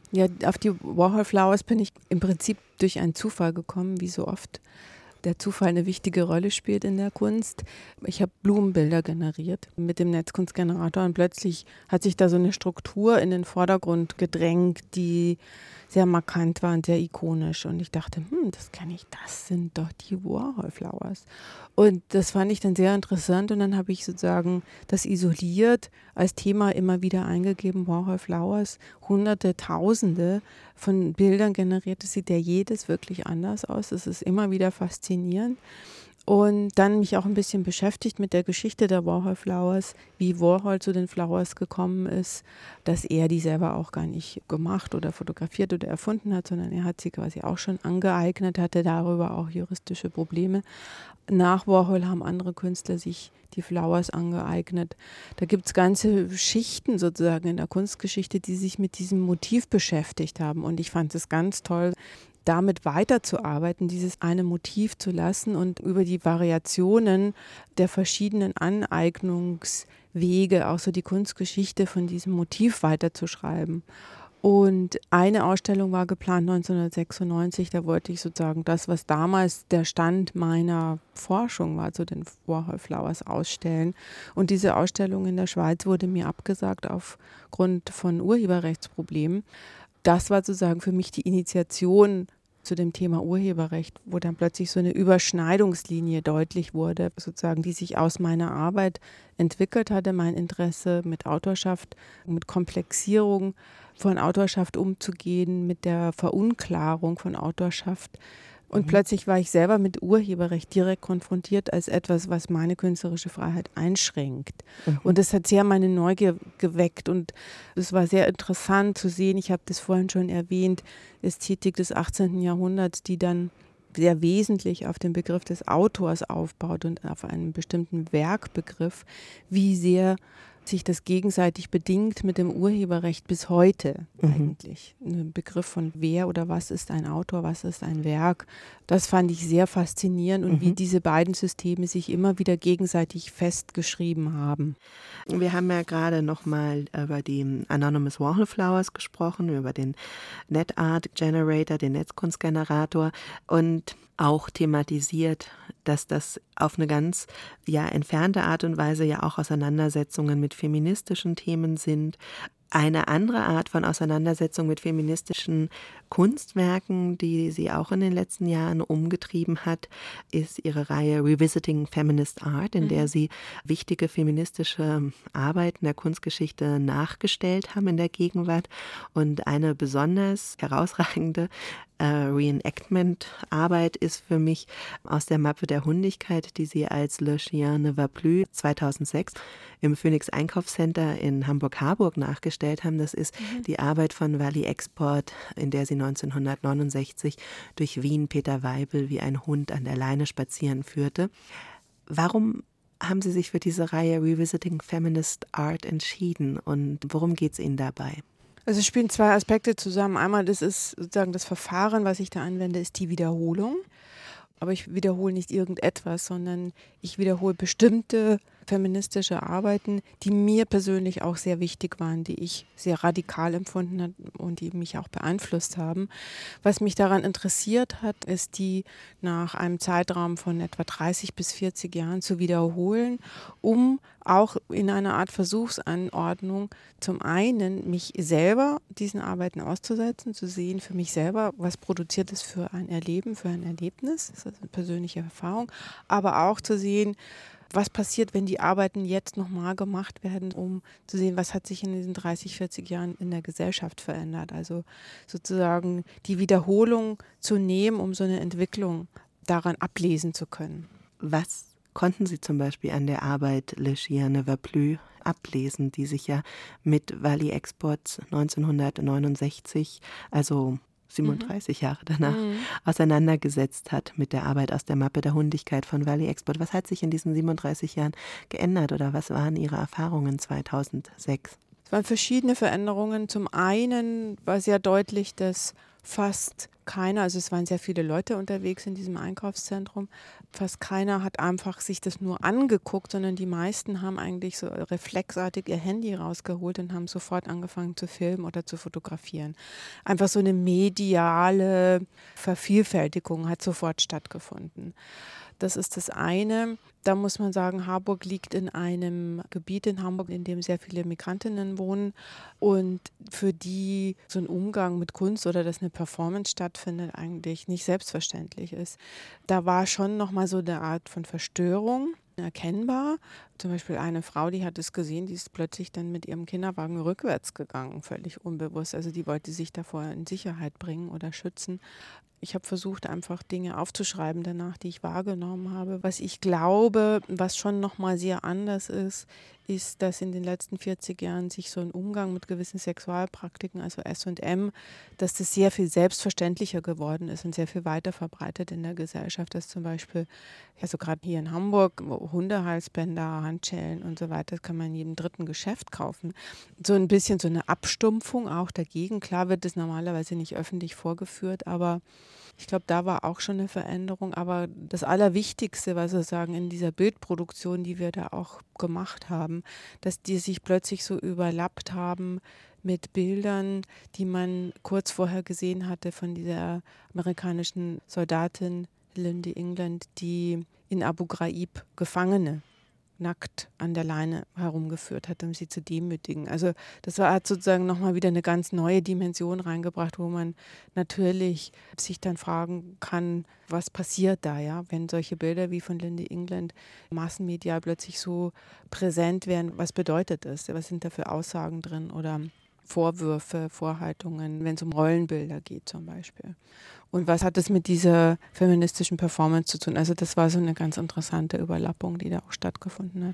Ja, auf die Warhol Flowers bin ich im Prinzip durch einen Zufall gekommen, wie so oft der Zufall eine wichtige Rolle spielt in der Kunst. Ich habe Blumenbilder generiert mit dem Netzkunstgenerator und plötzlich hat sich da so eine Struktur in den Vordergrund gedrängt, die sehr markant war und sehr ikonisch. Und ich dachte, hm, das kenne ich, das sind doch die Warhol Flowers. Und das fand ich dann sehr interessant und dann habe ich sozusagen das isoliert als Thema immer wieder eingegeben, Warhol Flowers, hunderte, tausende von Bildern generiert. Das sieht ja jedes wirklich anders aus. Das ist immer wieder faszinierend. Und dann mich auch ein bisschen beschäftigt mit der Geschichte der Warhol Flowers, wie Warhol zu den Flowers gekommen ist, dass er die selber auch gar nicht gemacht oder fotografiert oder erfunden hat, sondern er hat sie quasi auch schon angeeignet, hatte darüber auch juristische Probleme. Nach Warhol haben andere Künstler sich die Flowers angeeignet. Da gibt es ganze Schichten sozusagen in der Kunstgeschichte, die sich mit diesem Motiv beschäftigt haben. Und ich fand es ganz toll, damit weiterzuarbeiten, dieses eine Motiv zu lassen und über die Variationen der verschiedenen Aneignungswege auch so die Kunstgeschichte von diesem Motiv weiterzuschreiben. Und eine Ausstellung war geplant neunzehnhundertsechsundneunzig, da wollte ich sozusagen das, was damals der Stand meiner Forschung war, zu den Warhol Flowers ausstellen. Und diese Ausstellung in der Schweiz wurde mir abgesagt aufgrund von Urheberrechtsproblemen. Das war sozusagen für mich die Initiation zu dem Thema Urheberrecht, wo dann plötzlich so eine Überschneidungslinie deutlich wurde, sozusagen, die sich aus meiner Arbeit entwickelt hatte, mein Interesse mit Autorschaft, mit Komplexierung von Autorschaft umzugehen, mit der Verunklarung von Autorschaft. Und mhm. plötzlich war ich selber mit Urheberrecht direkt konfrontiert als etwas, was meine künstlerische Freiheit einschränkt. Mhm. Und das hat sehr meine Neugier geweckt und es war sehr interessant zu sehen, ich habe das vorhin schon erwähnt, Ästhetik des achtzehnten Jahrhunderts, die dann sehr wesentlich auf den Begriff des Autors aufbaut und auf einen bestimmten Werkbegriff, wie sehr sich das gegenseitig bedingt mit dem Urheberrecht bis heute mhm. eigentlich. Ein Begriff von wer oder was ist ein Autor, was ist ein Werk. Das fand ich sehr faszinierend und mhm. wie diese beiden Systeme sich immer wieder gegenseitig festgeschrieben haben. Wir haben ja gerade nochmal über die Anonymous Warhol Flowers gesprochen, über den NetArt Generator, den Netzkunstgenerator und auch thematisiert, dass das auf eine ganz ja entfernte Art und Weise ja auch Auseinandersetzungen mit feministischen Themen sind. Eine andere Art von Auseinandersetzung mit feministischen Kunstwerken, die sie auch in den letzten Jahren umgetrieben hat, ist ihre Reihe Revisiting Feminist Art, in mhm. der sie wichtige feministische Arbeiten der Kunstgeschichte nachgestellt haben in der Gegenwart. Und eine besonders herausragende äh, Reenactment-Arbeit ist für mich aus der Mappe der Hundigkeit, die sie als Le Chien ne va plus zweitausendsechs im Phoenix Einkaufscenter in Hamburg-Harburg nachgestellt haben. Das ist mhm. die Arbeit von Wally Export, in der sie neunzehnhundertneunundsechzig durch Wien Peter Weibel wie ein Hund an der Leine spazieren führte. Warum haben Sie sich für diese Reihe Revisiting Feminist Art entschieden und worum geht es Ihnen dabei? Also es spielen zwei Aspekte zusammen. Einmal, das ist sozusagen das Verfahren, was ich da anwende, ist die Wiederholung. Aber ich wiederhole nicht irgendetwas, sondern ich wiederhole bestimmte feministische Arbeiten, die mir persönlich auch sehr wichtig waren, die ich sehr radikal empfunden habe und die mich auch beeinflusst haben. Was mich daran interessiert hat, ist die nach einem Zeitraum von etwa dreißig bis vierzig Jahren zu wiederholen, um auch in einer Art Versuchsanordnung zum einen mich selber diesen Arbeiten auszusetzen, zu sehen für mich selber, was produziert es für ein Erleben, für ein Erlebnis, das ist eine persönliche Erfahrung, aber auch zu sehen, was passiert, wenn die Arbeiten jetzt nochmal gemacht werden, um zu sehen, was hat sich in diesen dreißig, vierzig Jahren in der Gesellschaft verändert. Also sozusagen die Wiederholung zu nehmen, um so eine Entwicklung daran ablesen zu können. Was konnten Sie zum Beispiel an der Arbeit Le Chien ne va plus ablesen, die sich ja mit Wally Export neunzehnhundertneunundsechzig, also siebenunddreißig mhm. Jahre danach, mhm. auseinandergesetzt hat mit der Arbeit aus der Mappe der Hundigkeit von Wally Export. Was hat sich in diesen siebenunddreißig Jahren geändert oder was waren Ihre Erfahrungen zweitausendsechs? Es waren verschiedene Veränderungen. Zum einen war sehr deutlich, dass fast keiner, also es waren sehr viele Leute unterwegs in diesem Einkaufszentrum, fast keiner hat einfach sich das nur angeguckt, sondern die meisten haben eigentlich so reflexartig ihr Handy rausgeholt und haben sofort angefangen zu filmen oder zu fotografieren. Einfach so eine mediale Vervielfältigung hat sofort stattgefunden. Das ist das eine. Da muss man sagen, Harburg liegt in einem Gebiet in Hamburg, in dem sehr viele Migrantinnen wohnen und für die so ein Umgang mit Kunst oder dass eine Performance stattfindet eigentlich nicht selbstverständlich ist. Da war schon nochmal so eine Art von Verstörung erkennbar. Zum Beispiel eine Frau, die hat es gesehen, die ist plötzlich dann mit ihrem Kinderwagen rückwärts gegangen, völlig unbewusst. Also die wollte sich davor in Sicherheit bringen oder schützen. Ich habe versucht, einfach Dinge aufzuschreiben danach, die ich wahrgenommen habe. Was ich glaube, was schon nochmal sehr anders ist, ist, dass in den letzten vierzig Jahren sich so ein Umgang mit gewissen Sexualpraktiken, also S und M, dass das sehr viel selbstverständlicher geworden ist und sehr viel weiter verbreitet in der Gesellschaft, dass zum Beispiel, also gerade hier in Hamburg, Hundehalsbänder, Handschellen und so weiter, das kann man in jedem dritten Geschäft kaufen. So ein bisschen so eine Abstumpfung auch dagegen. Klar wird das normalerweise nicht öffentlich vorgeführt, aber ich glaube, da war auch schon eine Veränderung. Aber das Allerwichtigste, was wir sagen, in dieser Bildproduktion, die wir da auch gemacht haben, dass die sich plötzlich so überlappt haben mit Bildern, die man kurz vorher gesehen hatte von dieser amerikanischen Soldatin Lynndie England, die in Abu Ghraib Gefangene nackt an der Leine herumgeführt hat, um sie zu demütigen. Also das war, hat sozusagen nochmal wieder eine ganz neue Dimension reingebracht, wo man natürlich sich dann fragen kann, was passiert da, ja, wenn solche Bilder wie von Lynndie England massenmedial plötzlich so präsent werden, was bedeutet das? Was sind da für Aussagen drin oder Vorwürfe, Vorhaltungen, wenn es um Rollenbilder geht zum Beispiel. Und was hat das mit dieser feministischen Performance zu tun? Also das war so eine ganz interessante Überlappung, die da auch stattgefunden hat.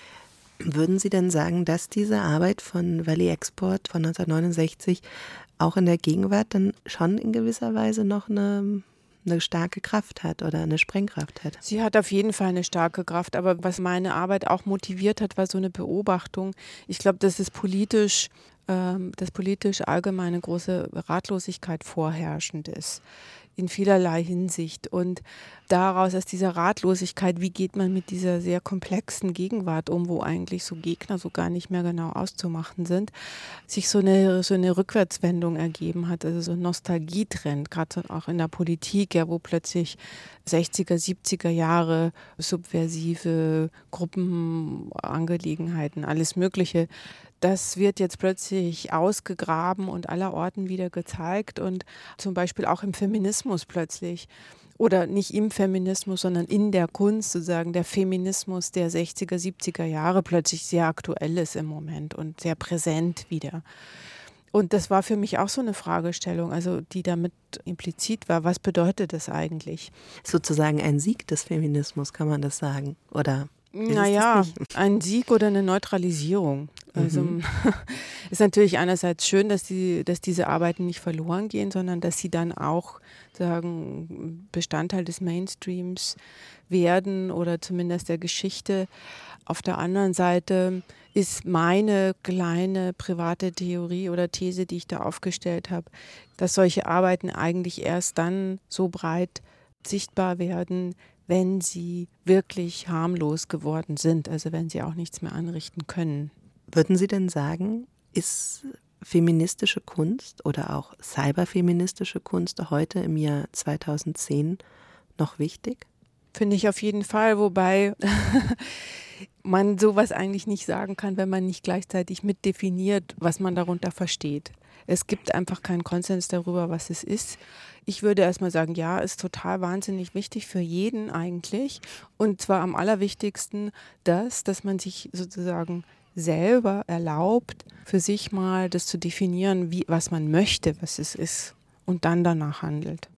Würden Sie denn sagen, dass diese Arbeit von Valley Export von neunzehnhundertneunundsechzig auch in der Gegenwart dann schon in gewisser Weise noch eine, eine starke Kraft hat oder eine Sprengkraft hat? Sie hat auf jeden Fall eine starke Kraft, aber was meine Arbeit auch motiviert hat, war so eine Beobachtung. Ich glaube, dass es politisch dass politisch allgemein eine große Ratlosigkeit vorherrschend ist, in vielerlei Hinsicht. Und daraus, aus dieser Ratlosigkeit, wie geht man mit dieser sehr komplexen Gegenwart um, wo eigentlich so Gegner so gar nicht mehr genau auszumachen sind, sich so eine, so eine Rückwärtswendung ergeben hat, also so ein Nostalgietrend, gerade auch in der Politik, ja, wo plötzlich sechziger, siebziger Jahre subversive Gruppenangelegenheiten, alles Mögliche, das wird jetzt plötzlich ausgegraben und allerorten wieder gezeigt und zum Beispiel auch im Feminismus plötzlich. Oder nicht im Feminismus, sondern in der Kunst sozusagen, der Feminismus der sechziger, siebziger Jahre plötzlich sehr aktuell ist im Moment und sehr präsent wieder. Und das war für mich auch so eine Fragestellung, also die damit implizit war, was bedeutet das eigentlich? Sozusagen ein Sieg des Feminismus, kann man das sagen, oder? Naja, ein Sieg oder eine Neutralisierung. Also mhm. ist natürlich einerseits schön, dass, die, dass diese Arbeiten nicht verloren gehen, sondern dass sie dann auch sagen, Bestandteil des Mainstreams werden oder zumindest der Geschichte. Auf der anderen Seite ist meine kleine private Theorie oder These, die ich da aufgestellt habe, dass solche Arbeiten eigentlich erst dann so breit sichtbar werden, wenn sie wirklich harmlos geworden sind, also wenn sie auch nichts mehr anrichten können. Würden Sie denn sagen, ist feministische Kunst oder auch cyberfeministische Kunst heute im Jahr zweitausendzehn noch wichtig? Finde ich auf jeden Fall, wobei man sowas eigentlich nicht sagen kann, wenn man nicht gleichzeitig mitdefiniert, was man darunter versteht. Es gibt einfach keinen Konsens darüber, was es ist. Ich würde erstmal sagen, ja, ist total wahnsinnig wichtig für jeden eigentlich. Und zwar am allerwichtigsten das, dass man sich sozusagen selber erlaubt, für sich mal das zu definieren, wie, was man möchte, was es ist und dann danach handelt.